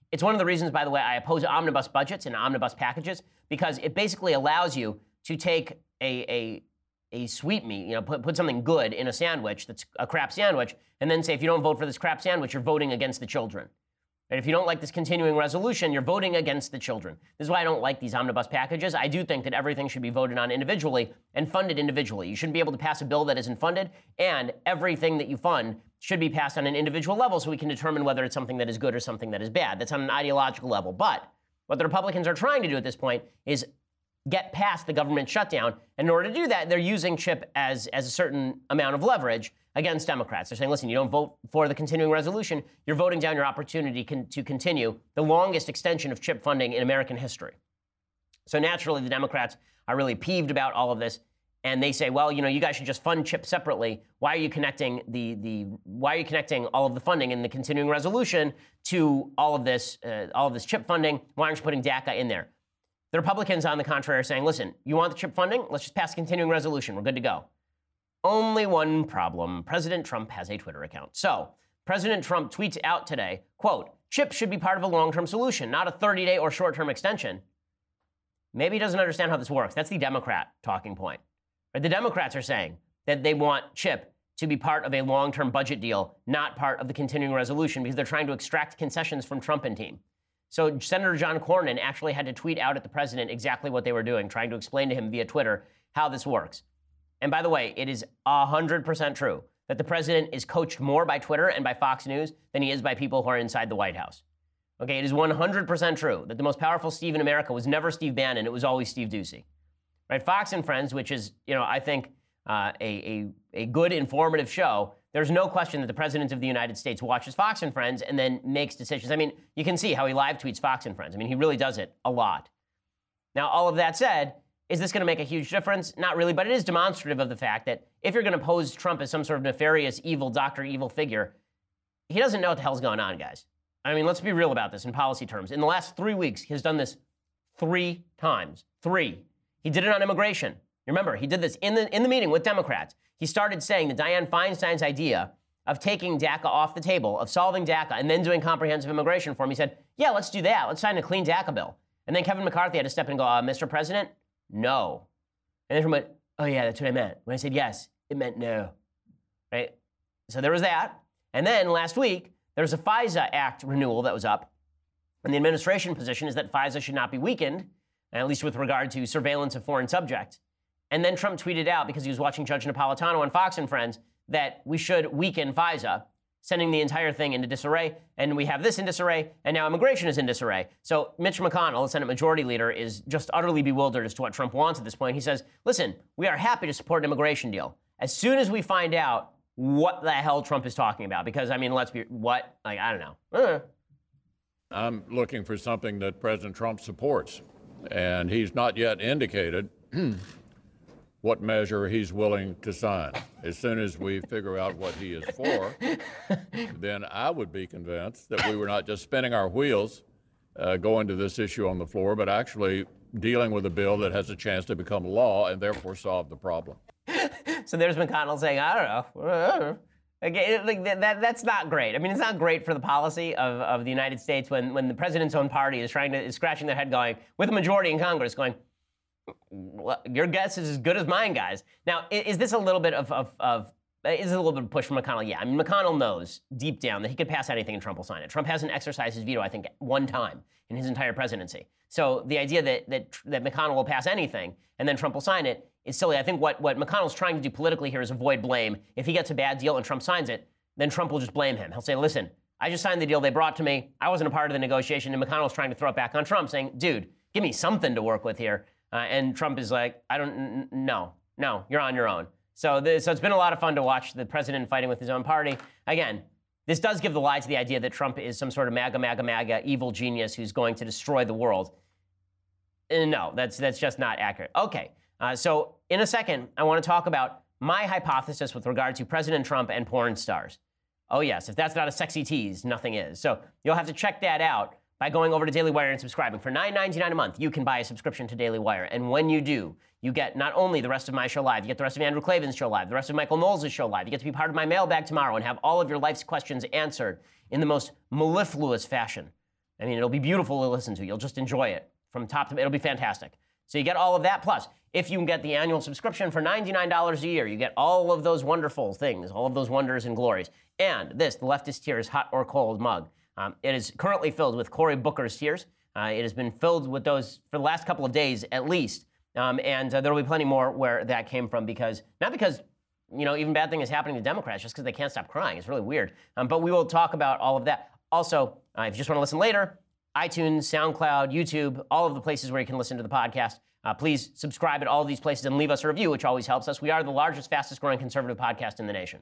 It's one of the reasons, by the way, I oppose omnibus budgets and omnibus packages, because it basically allows you to take a sweetmeat, put something good in a sandwich that's a crap sandwich, and then say, if you don't vote for this crap sandwich, you're voting against the children. And if you don't like this continuing resolution, you're voting against the children. This is why I don't like these omnibus packages. I do think that everything should be voted on individually and funded individually. You shouldn't be able to pass a bill that isn't funded, and everything that you fund should be passed on an individual level so we can determine whether it's something that is good or something that is bad. That's on an ideological level. But what the Republicans are trying to do at this point is get past the government shutdown. And in order to do that, they're using CHIP as a certain amount of leverage against Democrats. They're saying, listen, you don't vote for the continuing resolution, you're voting down your opportunity to continue the longest extension of CHIP funding in American history. So naturally, the Democrats are really peeved about all of this, and they say, well, you guys should just fund CHIP separately. Why are you connecting why are you connecting all of the funding in the continuing resolution to all of this CHIP funding? Why aren't you putting DACA in there? The Republicans, on the contrary, are saying, listen, you want the CHIP funding? Let's just pass a continuing resolution. We're good to go. Only one problem. President Trump has a Twitter account. So President Trump tweets out today, quote, CHIP should be part of a long-term solution, not a 30-day or short-term extension. Maybe he doesn't understand how this works. That's the Democrat talking point. Right? The Democrats are saying that they want CHIP to be part of a long-term budget deal, not part of the continuing resolution, because they're trying to extract concessions from Trump and team. So Senator John Cornyn actually had to tweet out at the president exactly what they were doing, trying to explain to him via Twitter how this works. And by the way, it is 100% true that the president is coached more by Twitter and by Fox News than he is by people who are inside the White House. Okay, it is 100% true that the most powerful Steve in America was never Steve Bannon, it was always Steve Doocy. Right? Fox and Friends, which is, I think a good informative show, there's no question that the President of the United States watches Fox and Friends and then makes decisions. I mean, you can see how he live tweets Fox and Friends. I mean, he really does it a lot. Now, all of that said, is this going to make a huge difference? Not really, but it is demonstrative of the fact that if you're going to pose Trump as some sort of nefarious, evil, Dr. Evil figure, he doesn't know what the hell's going on, guys. I mean, let's be real about this in policy terms. In the last 3 weeks, he has done this 3 times. 3. He did it on immigration. Remember, he did this in the meeting with Democrats. He started saying that Dianne Feinstein's idea of taking DACA off the table, of solving DACA, and then doing comprehensive immigration reform, he said, yeah, let's do that. Let's sign a clean DACA bill. And then Kevin McCarthy had to step in and go, Mr. President, no. And then Trump went, oh yeah, that's what I meant. When I said yes, it meant no. Right? So there was that. And then last week, there was a FISA Act renewal that was up. And the administration position is that FISA should not be weakened, at least with regard to surveillance of foreign subjects. And then Trump tweeted out, because he was watching Judge Napolitano on Fox and Friends, that we should weaken FISA, sending the entire thing into disarray. And we have this in disarray, and now immigration is in disarray. So Mitch McConnell, the Senate Majority Leader, is just utterly bewildered as to what Trump wants at this point. He says, listen, we are happy to support an immigration deal as soon as we find out what the hell Trump is talking about. Because, I mean, let's be, what? Like, I don't know. I'm looking for something that President Trump supports, and he's not yet indicated what measure he's willing to sign. As soon as we figure out what he is for, then I would be convinced that we were not just spinning our wheels going to this issue on the floor, but actually dealing with a bill that has a chance to become law and therefore solve the problem. So there's McConnell saying, I don't know. Okay, like that's not great. I mean, it's not great for the policy of the United States when the president's own party is scratching their head going, with a majority in Congress, going, well, your guess is as good as mine, guys. Now, is this a little bit of push from McConnell? Yeah, I mean, McConnell knows deep down that he could pass anything and Trump will sign it. Trump hasn't exercised his veto, I think, one time in his entire presidency. So the idea that McConnell will pass anything and then Trump will sign it is silly. I think what McConnell's trying to do politically here is avoid blame. If he gets a bad deal and Trump signs it, then Trump will just blame him. He'll say, listen, I just signed the deal they brought to me. I wasn't a part of the negotiation. And McConnell's trying to throw it back on Trump, saying, dude, give me something to work with here. And Trump is like, no, you're on your own. So it's been a lot of fun to watch the president fighting with his own party. Again, this does give the lie to the idea that Trump is some sort of MAGA evil genius who's going to destroy the world. No, that's just not accurate. Okay, so in a second, I want to talk about my hypothesis with regard to President Trump and porn stars. Oh yes, if that's not a sexy tease, nothing is. So you'll have to check that out by going over to Daily Wire and subscribing. For $9.99 a month, you can buy a subscription to Daily Wire. And when you do, you get not only the rest of my show live, you get the rest of Andrew Klavan's show live, the rest of Michael Knowles' show live. You get to be part of my mailbag tomorrow and have all of your life's questions answered in the most mellifluous fashion. I mean, it'll be beautiful to listen to. You'll just enjoy it from top to, it'll be fantastic. So you get all of that. Plus, if you can get the annual subscription for $99 a year, you get all of those wonderful things, all of those wonders and glories. And this, the Leftist Tears Hot or Cold mug. It is currently filled with Cory Booker's tears. It has been filled with those for the last couple of days at least. And there will be plenty more where that came from because, not because, even bad thing is happening to Democrats, just because they can't stop crying. It's really weird. But we will talk about all of that. Also, if you just want to listen later, iTunes, SoundCloud, YouTube, all of the places where you can listen to the podcast. Please subscribe at all of these places and leave us a review, which always helps us. We are the largest, fastest growing conservative podcast in the nation.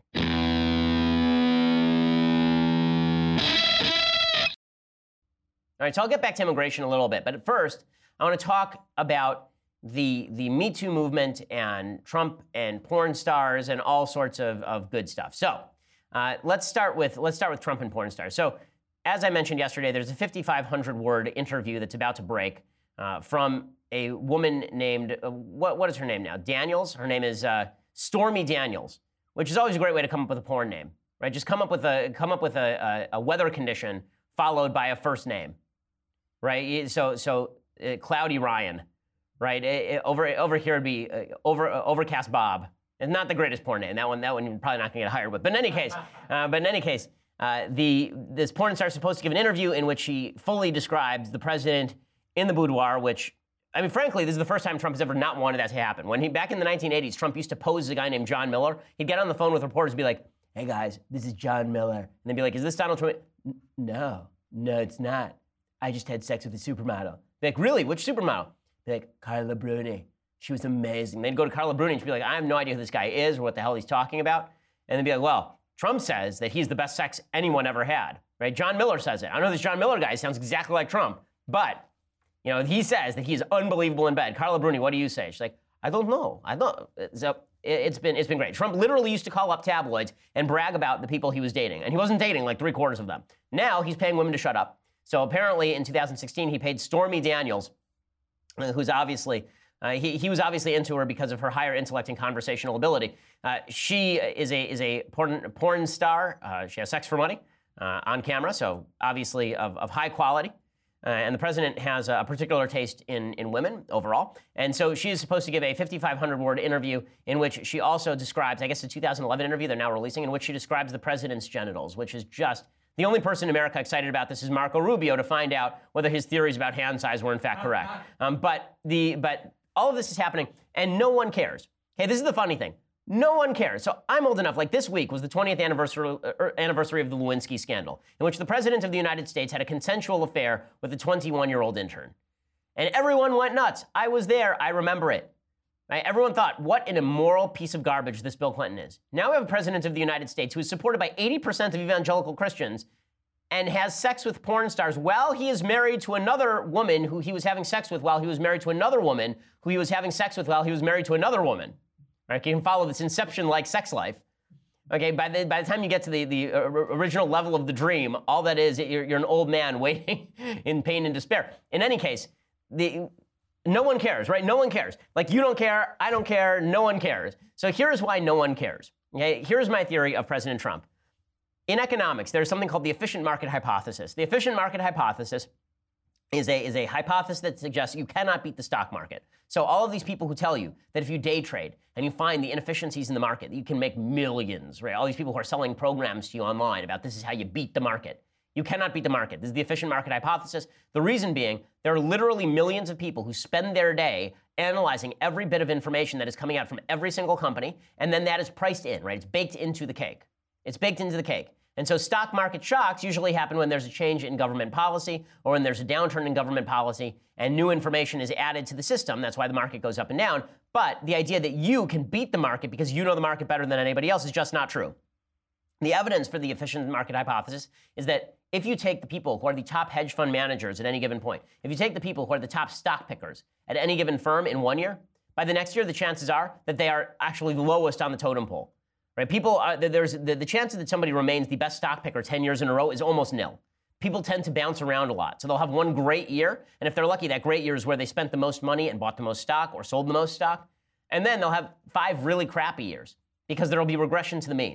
All right, so I'll get back to immigration a little bit. But first, I want to talk about the Me Too movement and Trump and porn stars and all sorts of good stuff. So let's start with Trump and porn stars. So as I mentioned yesterday, there's a 5,500-word interview that's about to break from a woman named, what is her name now? Daniels? Her name is Stormy Daniels, which is always a great way to come up with a porn name, right? Just come up with a weather condition followed by a first name, right? So Cloudy Ryan, right? Over here would be Overcast Bob. It's not the greatest porn name. That one you're probably not going to get hired with. But in any case, this porn star is supposed to give an interview in which she fully describes the president in the boudoir, which, I mean, frankly, this is the first time Trump has ever not wanted that to happen. Back in the 1980s, Trump used to pose as a guy named John Miller. He'd get on the phone with reporters and be like, "Hey guys, this is John Miller." And they'd be like, "Is this Donald Trump?" No, it's not. I just had sex with a supermodel. Be like, "Really? Which supermodel?" Be like, "Carla Bruni. She was amazing." They'd go to Carla Bruni and she'd be like, "I have no idea who this guy is or what the hell he's talking about." And they'd be like, "Well, Trump says that he's the best sex anyone ever had," right? John Miller says it. I know this John Miller guy sounds exactly like Trump, but he says that he's unbelievable in bed. Carla Bruni, what do you say? She's like, "I don't know. I don't." So it's been great. Trump literally used to call up tabloids and brag about the people he was dating, and he wasn't dating like 3/4 of them. Now he's paying women to shut up. So apparently in 2016 he paid Stormy Daniels, who's obviously he was obviously into her because of her higher intellect and conversational ability. She is a porn star. She has sex for money on camera, so obviously of high quality. And the president has a particular taste in women overall. And so she is supposed to give a 5,500-word interview in which she also describes, I guess the 2011 interview they're now releasing, in which she describes the president's genitals, which is just, the only person in America excited about this is Marco Rubio to find out whether his theories about hand size were in fact correct. But all of this is happening, and no one cares. Hey, this is the funny thing. No one cares. So I'm old enough, like this week was the 20th anniversary of the Lewinsky scandal, in which the president of the United States had a consensual affair with a 21-year-old intern. And everyone went nuts. I was there. I remember it. Right? Everyone thought, what an immoral piece of garbage this Bill Clinton is. Now we have a president of the United States who is supported by 80% of evangelical Christians and has sex with porn stars while he is married to another woman who he was having sex with while he was married to another woman who he was having sex with while he was married to another woman. Right? You can follow this Inception-like sex life. Okay, by the time you get to the original level of the dream, all that is, you're an old man waiting in pain and despair. In any case, no one cares, right? No one cares. Like, you don't care, I don't care, no one cares. So here's why no one cares. Okay, here's my theory of President Trump. In economics, there's something called the efficient market hypothesis. The efficient market hypothesis is a hypothesis that suggests you cannot beat the stock market. So all of these people who tell you that if you day trade and you find the inefficiencies in the market, you can make millions, right? All these people who are selling programs to you online about this is how you beat the market. You cannot beat the market. This is the efficient market hypothesis. The reason being, there are literally millions of people who spend their day analyzing every bit of information that is coming out from every single company, and then that is priced in, right? It's baked into the cake. It's baked into the cake. And so stock market shocks usually happen when there's a change in government policy or when there's a downturn in government policy and new information is added to the system. That's why the market goes up and down. But the idea that you can beat the market because you know the market better than anybody else is just not true. The evidence for the efficient market hypothesis is that if you take the people who are the top hedge fund managers at any given point, if you take the people who are the top stock pickers at any given firm in 1 year, by the next year, the chances are that they are actually the lowest on the totem pole. Right? People are, there's the chance that somebody remains the best stock picker 10 years in a row is almost nil. People tend to bounce around a lot. So they'll have one great year, and if they're lucky, that great year is where they spent the most money and bought the most stock or sold the most stock. And then they'll have 5 really crappy years because there will be regression to the mean.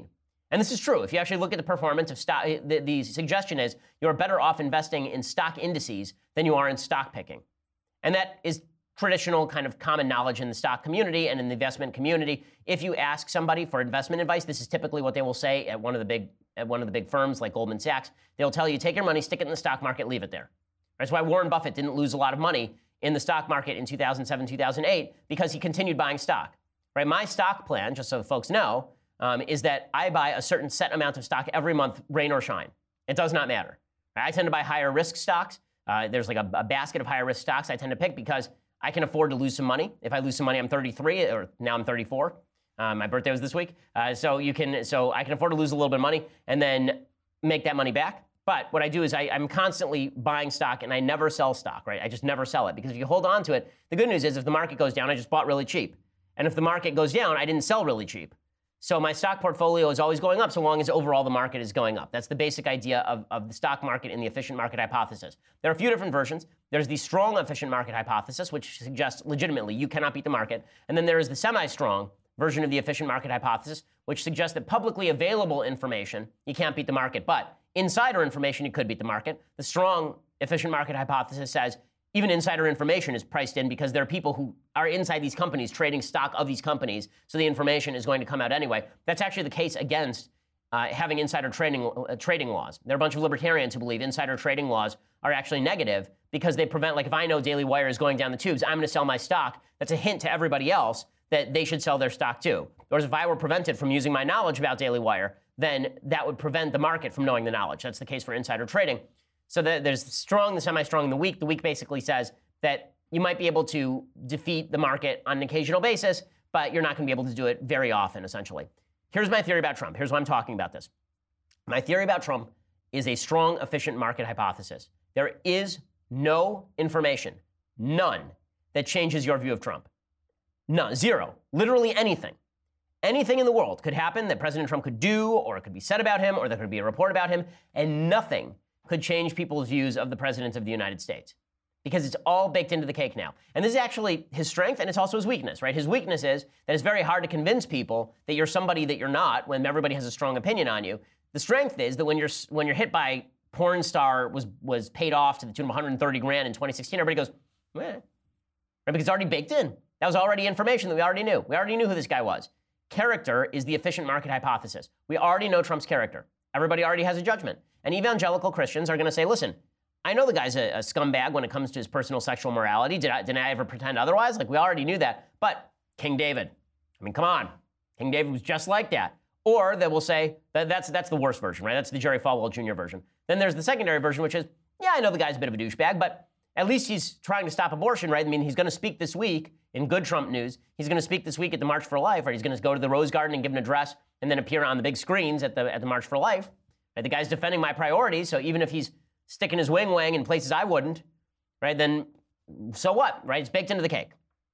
And this is true. If you actually look at the performance of stock, the suggestion is you're better off investing in stock indices than you are in stock picking. And that is traditional kind of common knowledge in the stock community and in the investment community. If you ask somebody for investment advice, this is typically what they will say at one of the big firms like Goldman Sachs. They'll tell you, take your money, stick it in the stock market, leave it there. That's why Warren Buffett didn't lose a lot of money in the stock market in 2007, 2008, because he continued buying stock. Right? My stock plan, just so folks know, is that I buy a certain set amount of stock every month, rain or shine. It does not matter. I tend to buy higher risk stocks. There's like a basket of higher risk stocks I tend to pick because I can afford to lose some money. If I lose some money, I'm 33, or now I'm 34. My birthday was this week. So I can afford to lose a little bit of money and then make that money back. But what I do is I'm constantly buying stock and I never sell stock, right? I just never sell it because if you hold on to it, the good news is if the market goes down, I just bought really cheap. And if the market goes down, I didn't sell really cheap. So my stock portfolio is always going up so long as overall the market is going up. That's the basic idea of the stock market in the efficient market hypothesis. There are a few different versions. There's the strong efficient market hypothesis, which suggests legitimately you cannot beat the market. And then there is the semi-strong version of the efficient market hypothesis, which suggests that publicly available information, you can't beat the market, but insider information, you could beat the market. The strong efficient market hypothesis says even insider information is priced in because there are people who are inside these companies trading stock of these companies, so the information is going to come out anyway. That's actually the case against having insider trading laws. There are a bunch of libertarians who believe insider trading laws are actually negative because they prevent, like if I know Daily Wire is going down the tubes, I'm going to sell my stock. That's a hint to everybody else that they should sell their stock too. Whereas if I were prevented from using my knowledge about Daily Wire, then that would prevent the market from knowing the knowledge. That's the case for insider trading. So there's the strong, the semi-strong, and the weak. The weak basically says that you might be able to defeat the market on an occasional basis, but you're not going to be able to do it very often, essentially. Here's my theory about Trump. Here's why I'm talking about this. My theory about Trump is a strong, efficient market hypothesis. There is no information, none, that changes your view of Trump. None, zero, literally anything. Anything in the world could happen that President Trump could do, or it could be said about him, or there could be a report about him, and nothing could change people's views of the President of the United States. Because it's all baked into the cake now. And this is actually his strength, and it's also his weakness, right? His weakness is that it's very hard to convince people that you're somebody that you're not when everybody has a strong opinion on you. The strength is that when you're hit by porn star was paid off to the tune of 130 grand in 2016, everybody goes, eh. Right? Because it's already baked in. That was already information that we already knew. We already knew who this guy was. Character is the efficient market hypothesis. We already know Trump's character. Everybody already has a judgment. And evangelical Christians are going to say, listen, I know the guy's a scumbag when it comes to his personal sexual morality. Did I ever pretend otherwise? Like, we already knew that. But King David, I mean, come on. King David was just like that. Or they will say that's the worst version, right? That's the Jerry Falwell Jr. version. Then there's the secondary version, which is, yeah, I know the guy's a bit of a douchebag, but at least he's trying to stop abortion, right? I mean, he's going to speak this week in good Trump news. He's going to speak this week at the March for Life, or he's going to go to the Rose Garden and give an address and then appear on the big screens at the March for Life. Right? The guy's defending my priorities, so even if he's sticking his wing in places I wouldn't, right, then so what, right? It's baked into the cake.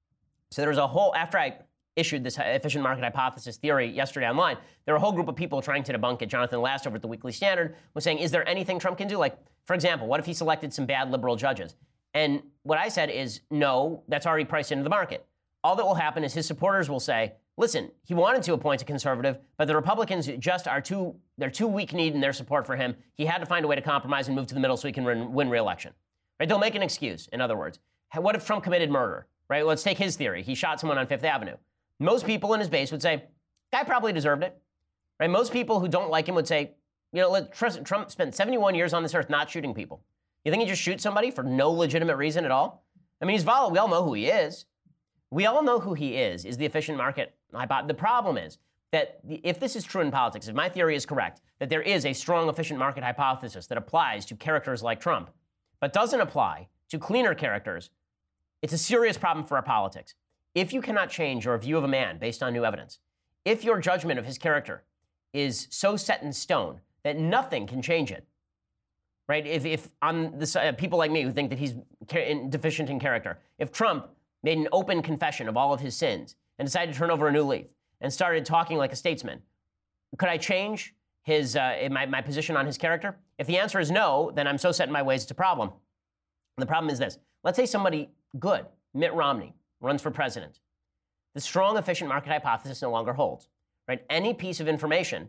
So there was a whole, after I issued this efficient market hypothesis theory yesterday online, there were a whole group of people trying to debunk it. Jonathan Last over at the Weekly Standard was saying, is there anything Trump can do? Like, for example, what if he selected some bad liberal judges? And what I said is, no, that's already priced into the market. All that will happen is his supporters will say, listen, he wanted to appoint a conservative, but the Republicans just they're too weak-kneed in their support for him. He had to find a way to compromise and move to the middle so he can win re-election. Right? They'll make an excuse, in other words. What if Trump committed murder? Right? Let's take his theory. He shot someone on Fifth Avenue. Most people in his base would say, guy probably deserved it. Right? Most people who don't like him would say, you know, Trump spent 71 years on this earth not shooting people. You think he just shoots somebody for no legitimate reason at all? I mean, he's volatile. We all know who he is. We all know who he is the efficient market hypothesis. The problem is that if this is true in politics, if my theory is correct, that there is a strong efficient market hypothesis that applies to characters like Trump, but doesn't apply to cleaner characters, it's a serious problem for our politics. If you cannot change your view of a man based on new evidence, if your judgment of his character is so set in stone that nothing can change it, right? If on this, people like me who think that he's deficient in character, if Trump made an open confession of all of his sins and decided to turn over a new leaf and started talking like a statesman, could I change his my position on his character? If the answer is no, then I'm so set in my ways it's a problem. And the problem is this. Let's say somebody good, Mitt Romney, runs for president. The strong efficient market hypothesis no longer holds, right? Any piece of information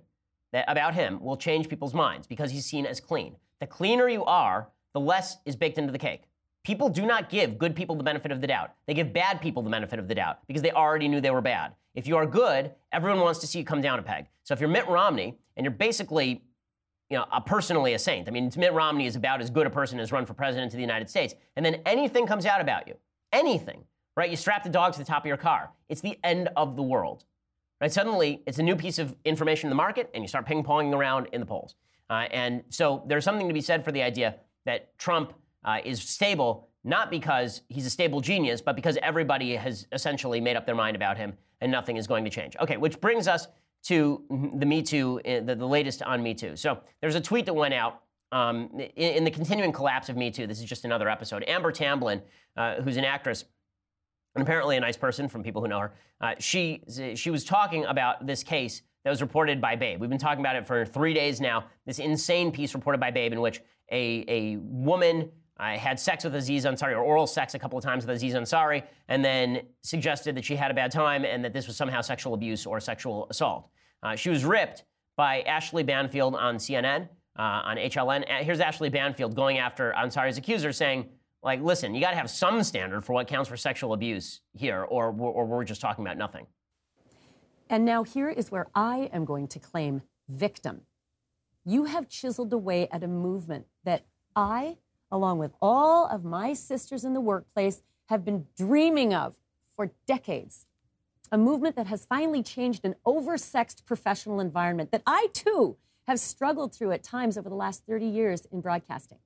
about him will change people's minds because he's seen as clean. The cleaner you are, the less is baked into the cake. People do not give good people the benefit of the doubt. They give bad people the benefit of the doubt because they already knew they were bad. If you are good, everyone wants to see you come down a peg. So if you're Mitt Romney and you're basically, personally a saint. I mean, Mitt Romney is about as good a person as run for president of the United States. And then anything comes out about you, anything, right? You strap the dog to the top of your car. It's the end of the world, right? Suddenly, it's a new piece of information in the market, and you start ping-ponging around in the polls. And so there's something to be said for the idea that Trump is stable, not because he's a stable genius, but because everybody has essentially made up their mind about him, and nothing is going to change. Okay, which brings us to the Me Too, the latest on Me Too. So there's a tweet that went out in the continuing collapse of Me Too. This is just another episode. Amber Tamblyn, who's an actress and apparently a nice person from people who know her, she was talking about this case that was reported by Babe. We've been talking about it for 3 days now. This insane piece reported by Babe in which a woman had sex with Aziz Ansari, or oral sex a couple of times with Aziz Ansari, and then suggested that she had a bad time and that this was somehow sexual abuse or sexual assault. She was ripped by Ashley Banfield on CNN, on HLN. Here's Ashley Banfield going after Ansari's accuser, saying, like, listen, you got to have some standard for what counts for sexual abuse here, or we're just talking about nothing. And now here is where I am going to claim victim. You have chiseled away at a movement that I, along with all of my sisters in the workplace, have been dreaming of for decades. A movement that has finally changed an oversexed professional environment that I, too, have struggled through at times over the last 30 years in broadcasting.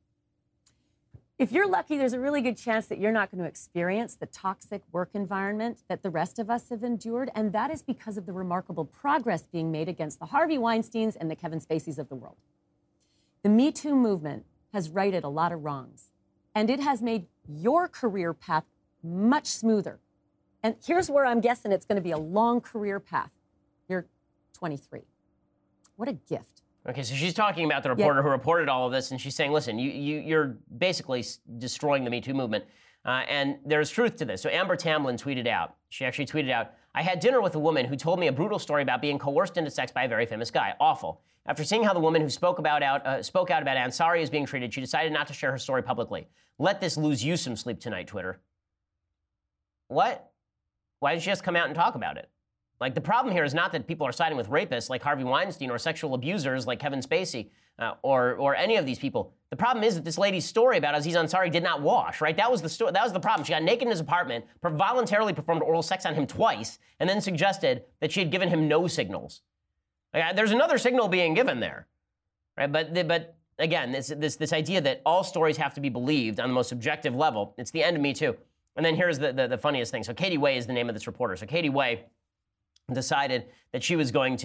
If you're lucky, there's a really good chance that you're not going to experience the toxic work environment that the rest of us have endured, and that is because of the remarkable progress being made against the Harvey Weinsteins and the Kevin Spaceys of the world. The Me Too movement has righted a lot of wrongs, and it has made your career path much smoother. And here's where I'm guessing it's going to be a long career path. You're 23. What a gift. Okay, so she's talking about the reporter who reported all of this, and she's saying, listen, you're basically destroying the Me Too movement. And there's truth to this. So Amber Tamblyn tweeted out, she actually tweeted out, I had dinner with a woman who told me a brutal story about being coerced into sex by a very famous guy. Awful. After seeing how the woman who spoke out about Ansari is being treated, she decided not to share her story publicly. Let this lose you some sleep tonight, Twitter. What? Why did she just come out and talk about it? Like, the problem here is not that people are siding with rapists like Harvey Weinstein or sexual abusers like Kevin Spacey or any of these people. The problem is that this lady's story about Aziz Ansari did not wash, right? That was the story. That was the problem. She got naked in his apartment, voluntarily performed oral sex on him twice, and then suggested that she had given him no signals. Like, there's another signal being given there, right? But again, this idea that all stories have to be believed on the most subjective level, it's the end of Me Too. And then here's the funniest thing. So Katie Way is the name of this reporter. So Katie Way decided that she was going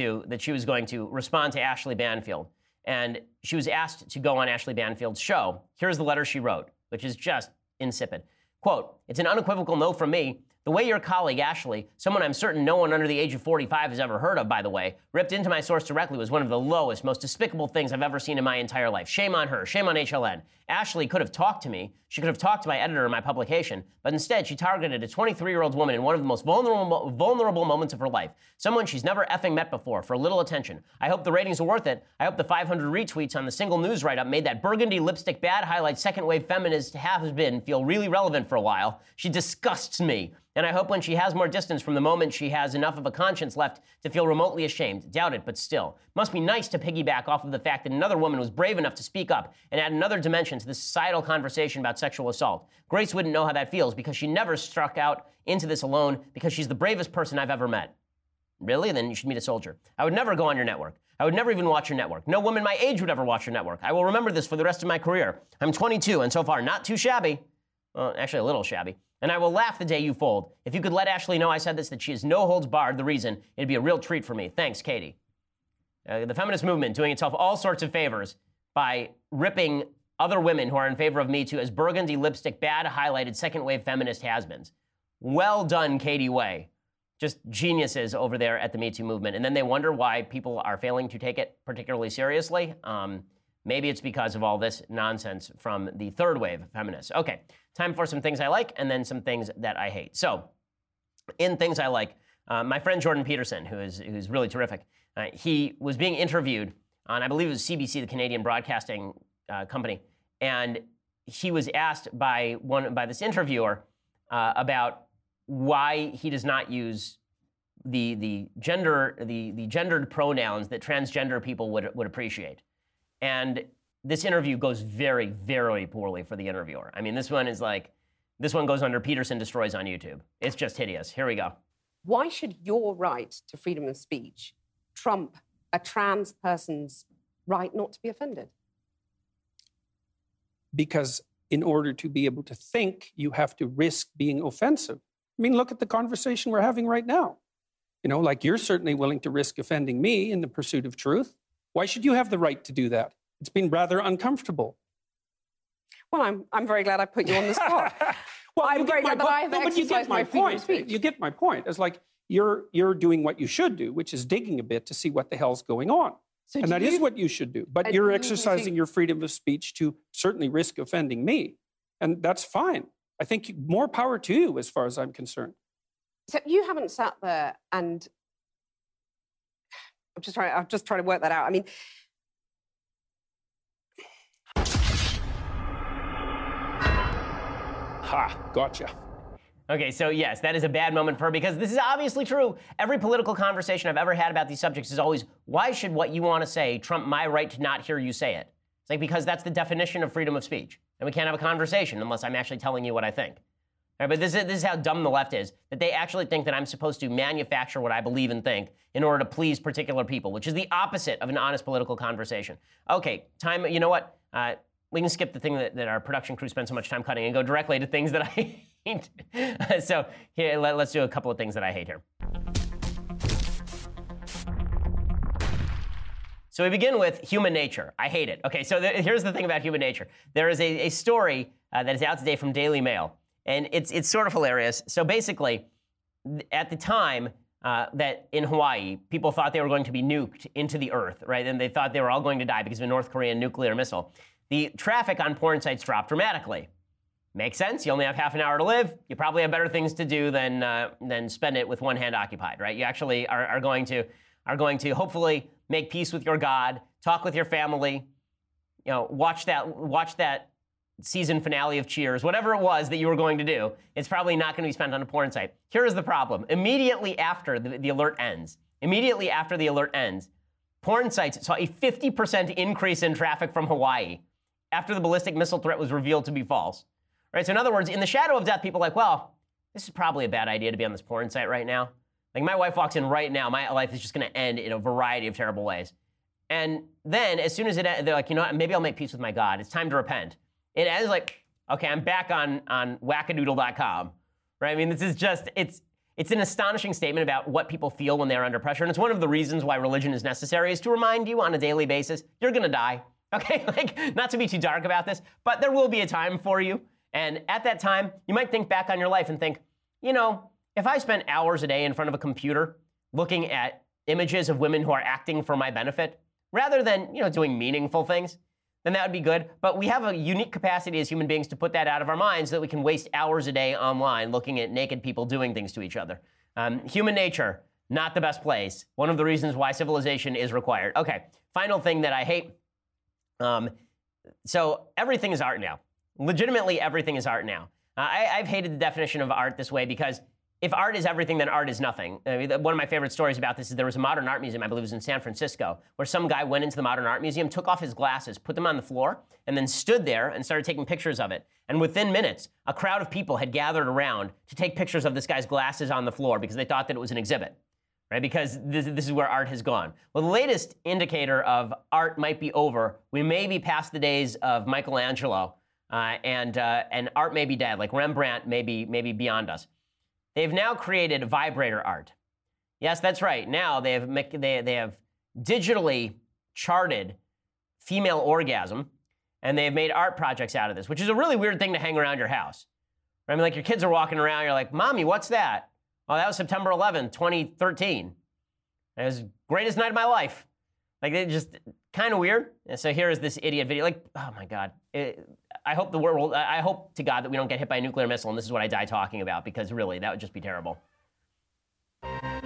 to respond to Ashley Banfield. And she was asked to go on Ashley Banfield's show. Here's the letter she wrote, which is just insipid. Quote, it's an unequivocal no from me. The way your colleague, Ashley, someone I'm certain no one under the age of 45 has ever heard of, by the way, ripped into my source directly was one of the lowest, most despicable things I've ever seen in my entire life. Shame on her. Shame on HLN. Ashley could have talked to me. She could have talked to my editor in my publication. But instead, she targeted a 23-year-old woman in one of the most vulnerable moments of her life. Someone she's never effing met before for a little attention. I hope the ratings are worth it. I hope the 500 retweets on the single news write-up made that burgundy lipstick bad highlight second-wave feminist has-been feel really relevant for a while. She disgusts me. And I hope when she has more distance from the moment she has enough of a conscience left to feel remotely ashamed. Doubt it, but still. Must be nice to piggyback off of the fact that another woman was brave enough to speak up and add another dimension to the societal conversation about sexual assault. Grace wouldn't know how that feels because she never struck out into this alone because she's the bravest person I've ever met. Really? Then you should meet a soldier. I would never go on your network. I would never even watch your network. No woman my age would ever watch your network. I will remember this for the rest of my career. I'm 22 and so far not too shabby. Well, actually a little shabby. And I will laugh the day you fold. If you could let Ashley know I said this, that she is no holds barred, the reason, it'd be a real treat for me. Thanks, Katie. The feminist movement doing itself all sorts of favors by ripping other women who are in favor of Me Too as burgundy lipstick, bad highlighted second-wave feminist has-beens. Well done, Katie Way. Just geniuses over there at the Me Too movement. And then they wonder why people are failing to take it particularly seriously. Maybe it's because of all this nonsense from the third wave feminists. Okay, time for some things I like and then some things that I hate. So, in things I like, My friend Jordan Peterson, who's really terrific, he was being interviewed on, I believe it was CBC, the Canadian Broadcasting Company, and he was asked by this interviewer about why he does not use the gendered pronouns that transgender people would appreciate. And this interview goes very, very poorly for the interviewer. I mean, this one goes under Peterson Destroys on YouTube. It's just hideous. Here we go. Why should your right to freedom of speech trump a trans person's right not to be offended? Because in order to be able to think, you have to risk being offensive. I mean, look at the conversation we're having right now. You know, like you're certainly willing to risk offending me in the pursuit of truth. Why should you have the right to do that? It's been rather uncomfortable. Well, I'm very glad I put you on the spot. Well, I'm very glad that I've exercised my freedom of speech. You get my point. It's like you're doing what you should do, which is digging a bit to see what the hell's going on. So and that is what you should do. But you're exercising your freedom of speech to certainly risk offending me. And that's fine. I think more power to you as far as I'm concerned. So you haven't sat there and I'm just trying to work that out. I mean, ha, gotcha. Okay, so yes, that is a bad moment for her because this is obviously true. Every political conversation I've ever had about these subjects is always, why should what you want to say trump my right to not hear you say it? It's like, because that's the definition of freedom of speech. And we can't have a conversation unless I'm actually telling you what I think. All right, but this is how dumb the left is, that they actually think that I'm supposed to manufacture what I believe and think in order to please particular people, which is the opposite of an honest political conversation. Okay, time, you know what? We can skip the thing that our production crew spends so much time cutting and go directly to things that I hate. So here, let's do a couple of things that I hate here. So we begin with human nature. I hate it. Okay, so here's the thing about human nature. There is a story that is out today from Daily Mail, and it's sort of hilarious. So basically, at the time that in Hawaii, people thought they were going to be nuked into the earth, right? And they thought they were all going to die because of a North Korean nuclear missile. The traffic on porn sites dropped dramatically. Makes sense. You only have half an hour to live. You probably have better things to do than spend it with one hand occupied, right? You actually are going to hopefully make peace with your God, talk with your family, you know, watch that season finale of Cheers, whatever it was that you were going to do. It's probably not going to be spent on a porn site. Here is the problem. Immediately after the alert ends, porn sites saw a 50% increase in traffic from Hawaii after the ballistic missile threat was revealed to be false. Right? So in other words, in the shadow of death, people are like, well, this is probably a bad idea to be on this porn site right now. Like, my wife walks in right now, my life is just going to end in a variety of terrible ways. And then as soon as it ends, they're like, you know what, maybe I'll make peace with my God. It's time to repent. It ends like, okay, I'm back on wackadoodle.com. Right? I mean, this is just, it's an astonishing statement about what people feel when they're under pressure. And it's one of the reasons why religion is necessary, is to remind you on a daily basis, you're going to die. Okay? Like, not to be too dark about this, but there will be a time for you. And at that time, you might think back on your life and think, you know, if I spent hours a day in front of a computer looking at images of women who are acting for my benefit, rather than, you know, doing meaningful things, then that would be good. But we have a unique capacity as human beings to put that out of our minds so that we can waste hours a day online looking at naked people doing things to each other. Human nature, not the best place. One of the reasons why civilization is required. Okay, final thing that I hate. So everything is art now. Legitimately, everything is art now. I've hated the definition of art this way because if art is everything, then art is nothing. I mean, one of my favorite stories about this is there was a modern art museum, I believe it was in San Francisco, where some guy went into the modern art museum, took off his glasses, put them on the floor, and then stood there and started taking pictures of it. And within minutes, a crowd of people had gathered around to take pictures of this guy's glasses on the floor because they thought that it was an exhibit, right? Because this is where art has gone. Well, the latest indicator of art might be over. We may be past the days of Michelangelo, and art may be dead, like Rembrandt may be beyond us. They've now created vibrator art. Yes, that's right. Now they have digitally charted female orgasm, and they've made art projects out of this, which is a really weird thing to hang around your house. I mean, like, your kids are walking around, you're like, Mommy, what's that? Oh, that was September 11th, 2013. It was the greatest night of my life. Like, they just kind of weird. And so here is this idiot video. Like, oh my God. I hope to God that we don't get hit by a nuclear missile, and this is what I die talking about, because really, that would just be terrible.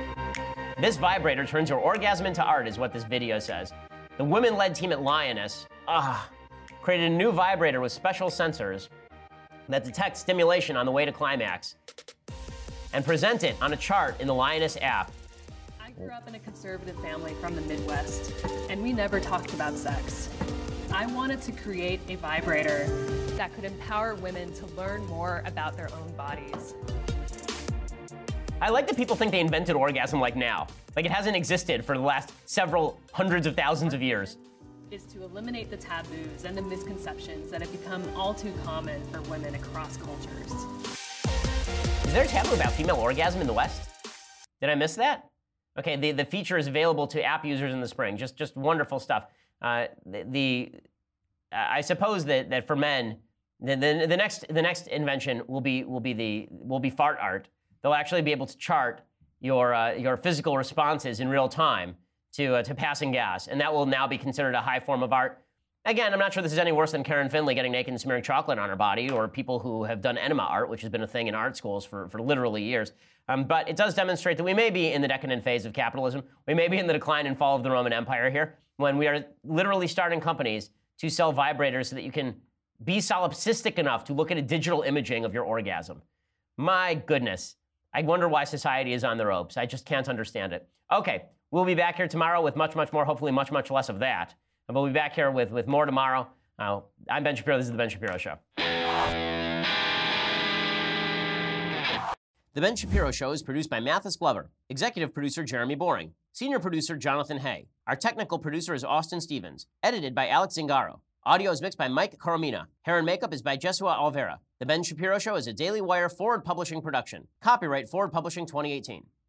This vibrator turns your orgasm into art, is what this video says. The women-led team at Lioness created a new vibrator with special sensors that detect stimulation on the way to climax and present it on a chart in the Lioness app. I grew up in a conservative family from the Midwest, and we never talked about sex. I wanted to create a vibrator that could empower women to learn more about their own bodies. I like that people think they invented orgasm like now. Like it hasn't existed for the last several hundreds of thousands of years. Is to eliminate the taboos and the misconceptions that have become all too common for women across cultures. Is there a taboo about female orgasm in the West? Did I miss that? Okay, the feature is available to app users in the spring. Just wonderful stuff. I suppose that for men, the next invention will be fart art. They'll actually be able to chart your physical responses in real time to passing gas, and that will now be considered a high form of art. Again, I'm not sure this is any worse than Karen Finley getting naked and smearing chocolate on her body, or people who have done enema art, which has been a thing in art schools for literally years. But it does demonstrate that we may be in the decadent phase of capitalism. We may be in the decline and fall of the Roman Empire here, when we are literally starting companies to sell vibrators so that you can be solipsistic enough to look at a digital imaging of your orgasm. My goodness. I wonder why society is on the ropes. I just can't understand it. Okay, we'll be back here tomorrow with much, much more, hopefully much, much less of that. But we'll be back here with more tomorrow. I'm Ben Shapiro. This is The Ben Shapiro Show. The Ben Shapiro Show is produced by Mathis Glover, executive producer Jeremy Boring, senior producer Jonathan Hay. Our technical producer is Austin Stevens, edited by Alex Zingaro. Audio is mixed by Mike Coromina. Hair and makeup is by Jesua Alvera. The Ben Shapiro Show is a Daily Wire Forward Publishing production. Copyright Forward Publishing 2018.